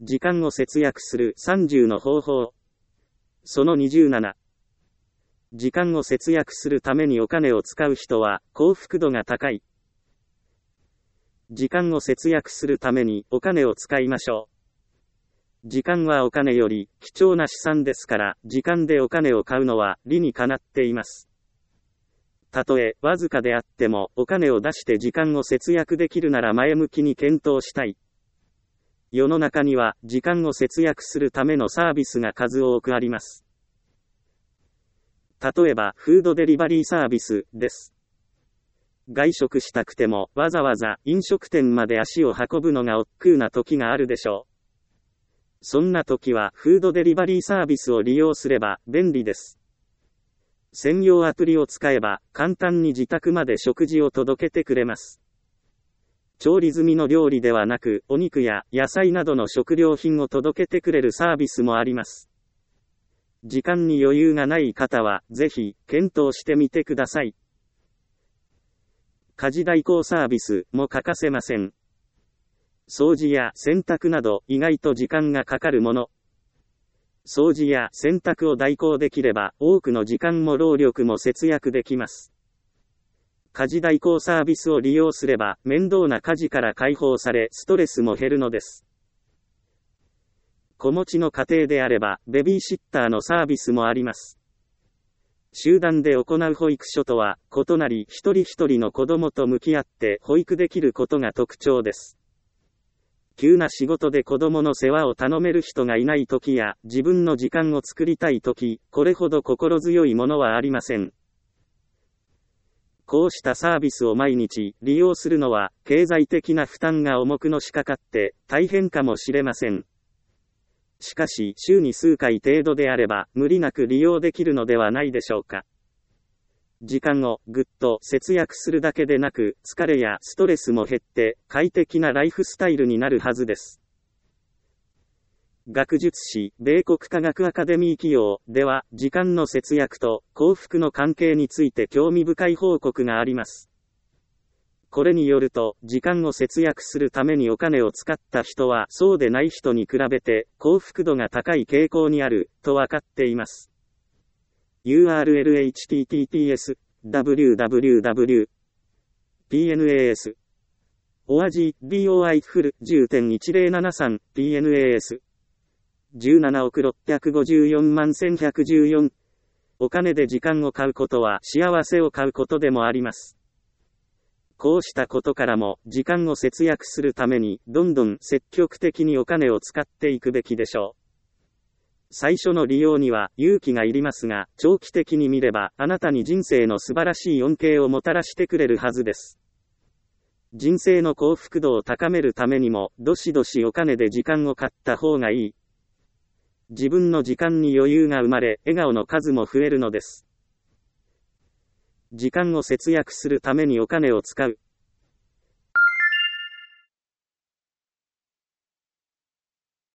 時間を節約する30の方法。その27。時間を節約するためにお金を使う人は幸福度が高い。時間を節約するためにお金を使いましょう。時間はお金より貴重な資産ですから、時間でお金を買うのは理にかなっています。たとえわずかであってもお金を出して時間を節約できるなら前向きに検討したい。世の中には時間を節約するためのサービスが数多くあります。例えばフードデリバリーサービスです。外食したくてもわざわざ飲食店まで足を運ぶのが億劫な時があるでしょう。そんな時はフードデリバリーサービスを利用すれば便利です。専用アプリを使えば簡単に自宅まで食事を届けてくれます。調理済みの料理ではなく、お肉や野菜などの食料品を届けてくれるサービスもあります。時間に余裕がない方は、ぜひ、検討してみてください。家事代行サービスも欠かせません。掃除や洗濯など、意外と時間がかかるもの。掃除や洗濯を代行できれば、多くの時間も労力も節約できます。家事代行サービスを利用すれば、面倒な家事から解放され、ストレスも減るのです。子持ちの家庭であれば、ベビーシッターのサービスもあります。集団で行う保育所とは、異なり一人一人の子供と向き合って保育できることが特徴です。急な仕事で子供の世話を頼める人がいないときや、自分の時間を作りたいとき、これほど心強いものはありません。こうしたサービスを毎日利用するのは、経済的な負担が重くのしかかって大変かもしれません。しかし、週に数回程度であれば、無理なく利用できるのではないでしょうか。時間をぐっと節約するだけでなく、疲れやストレスも減って、快適なライフスタイルになるはずです。学術誌、米国科学アカデミー企業では、時間の節約と幸福の関係について興味深い報告があります。これによると、時間を節約するためにお金を使った人は、そうでない人に比べて、幸福度が高い傾向にある、と分かっています。URL https www pnas org doi full 10.1073 pnas 17億654万1114。お金で時間を買うことは幸せを買うことでもあります。こうしたことからも、時間を節約するために、どんどん積極的にお金を使っていくべきでしょう。最初の利用には勇気がいりますが、長期的に見れば、あなたに人生の素晴らしい恩恵をもたらしてくれるはずです。人生の幸福度を高めるためにも、どしどしお金で時間を買った方がいい。自分の時間に余裕が生まれ、笑顔の数も増えるのです。時間を節約するためにお金を使う。